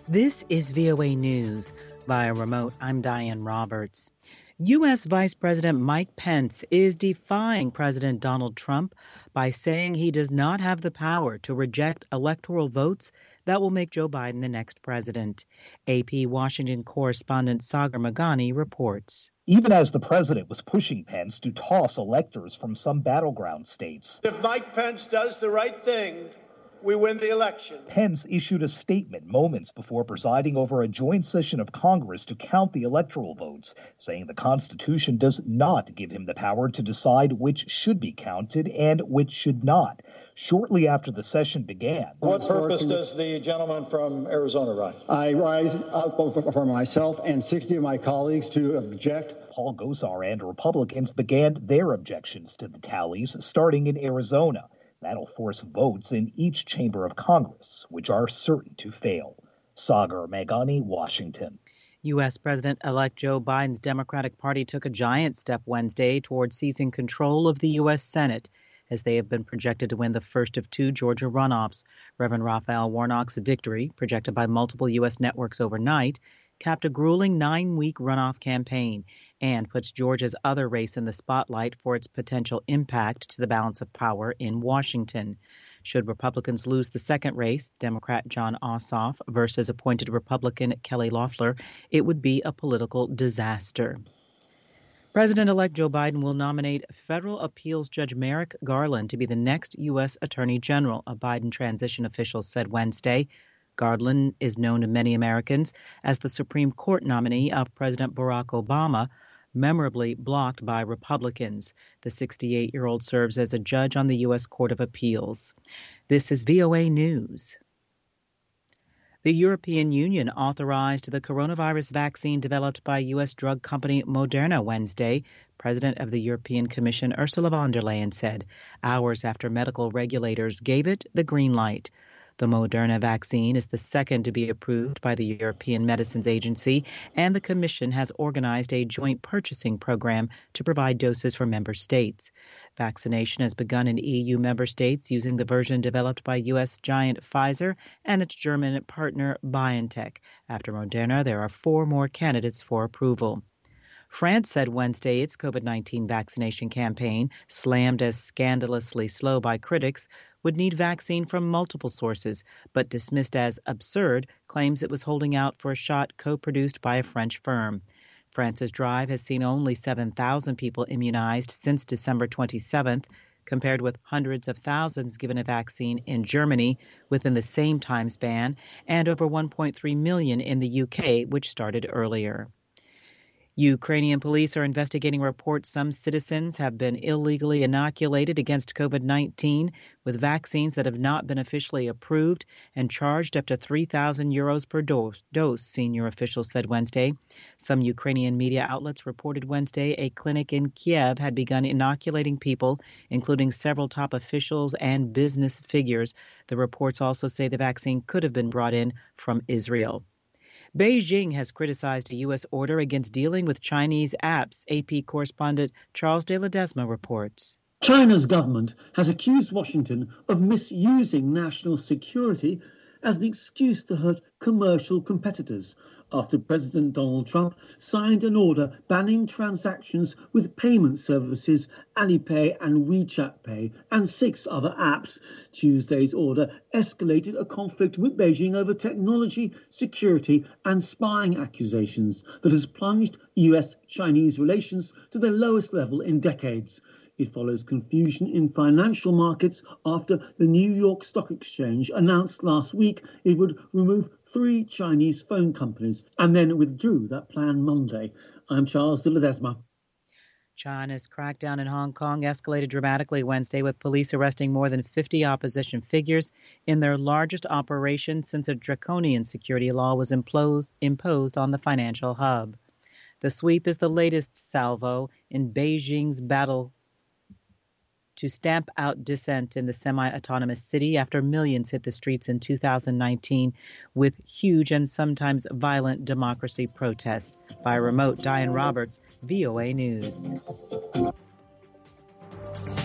This is VOA News. Via remote, I'm Diane Roberts. U.S. Vice President Mike Pence is defying President Donald Trump by saying he does not have the power to reject electoral votes that will make Joe Biden the next president. AP Washington correspondent Sagar Meghani reports. Even as the president was pushing Pence to toss electors from some battleground states. If Mike Pence does the right thing, we win the election. Pence issued a statement moments before presiding over a joint session of Congress to count the electoral votes, saying the Constitution does not give him the power to decide which should be counted and which should not. Shortly after the session began. What purpose does the gentleman from Arizona rise? I rise for myself and 60 of my colleagues to object. Paul Gosar and Republicans began their objections to the tallies, starting in Arizona. That'll force votes in each chamber of Congress, which are certain to fail. Sagar Meghani, Washington. U.S. President-elect Joe Biden's Democratic Party took a giant step Wednesday toward seizing control of the U.S. Senate, as they have been projected to win the first of two Georgia runoffs. Reverend Raphael Warnock's victory, projected by multiple U.S. networks overnight, capped a grueling 9-week runoff campaign and puts Georgia's other race in the spotlight for its potential impact to the balance of power in Washington. Should Republicans lose the second race, Democrat Jon Ossoff versus appointed Republican Kelly Loeffler, it would be a political disaster. President-elect Joe Biden will nominate federal appeals judge Merrick Garland to be the next U.S. Attorney General, a Biden transition official said Wednesday. Garland is known to many Americans as the Supreme Court nominee of President Barack Obama, memorably blocked by Republicans. The 68-year-old serves as a judge on the U.S. Court of Appeals. This is VOA News. The European Union authorized the coronavirus vaccine developed by U.S. drug company Moderna Wednesday. President of the European Commission Ursula von der Leyen said, hours after medical regulators gave it the green light. The Moderna vaccine is the second to be approved by the European Medicines Agency, and the Commission has organized a joint purchasing program to provide doses for member states. Vaccination has begun in EU member states using the version developed by U.S. giant Pfizer and its German partner BioNTech. After Moderna, there are 4 more candidates for approval. France said Wednesday its COVID-19 vaccination campaign, slammed as scandalously slow by critics, would need vaccine from multiple sources, but dismissed as absurd claims it was holding out for a shot co-produced by a French firm. France's drive has seen only 7,000 people immunized since December 27th, compared with hundreds of thousands given a vaccine in Germany within the same time span, and over 1.3 million in the UK, which started earlier. Ukrainian police are investigating reports some citizens have been illegally inoculated against COVID-19 with vaccines that have not been officially approved and charged up to 3,000 euros per dose, senior officials said Wednesday. Some Ukrainian media outlets reported Wednesday a clinic in Kiev had begun inoculating people, including several top officials and business figures. The reports also say the vaccine could have been brought in from Israel. Beijing has criticized a U.S. order against dealing with Chinese apps. AP correspondent Charles de Ledesma reports. China's government has accused Washington of misusing national security as an excuse to hurt commercial competitors after President Donald Trump signed an order banning transactions with payment services Alipay and WeChat Pay and 6 other apps. Tuesday's order escalated a conflict with Beijing over technology, security and spying accusations that has plunged US-Chinese relations to their lowest level in decades. It follows confusion in financial markets after the New York Stock Exchange announced last week it would remove 3 Chinese phone companies and then withdrew that plan Monday. I'm Charles de Ledesma. China's crackdown in Hong Kong escalated dramatically Wednesday, with police arresting more than 50 opposition figures in their largest operation since a draconian security law was imposed on the financial hub. The sweep is the latest salvo in Beijing's battle to stamp out dissent in the semi-autonomous city after millions hit the streets in 2019 with huge and sometimes violent democracy protests. By remote, Diane Roberts, VOA News.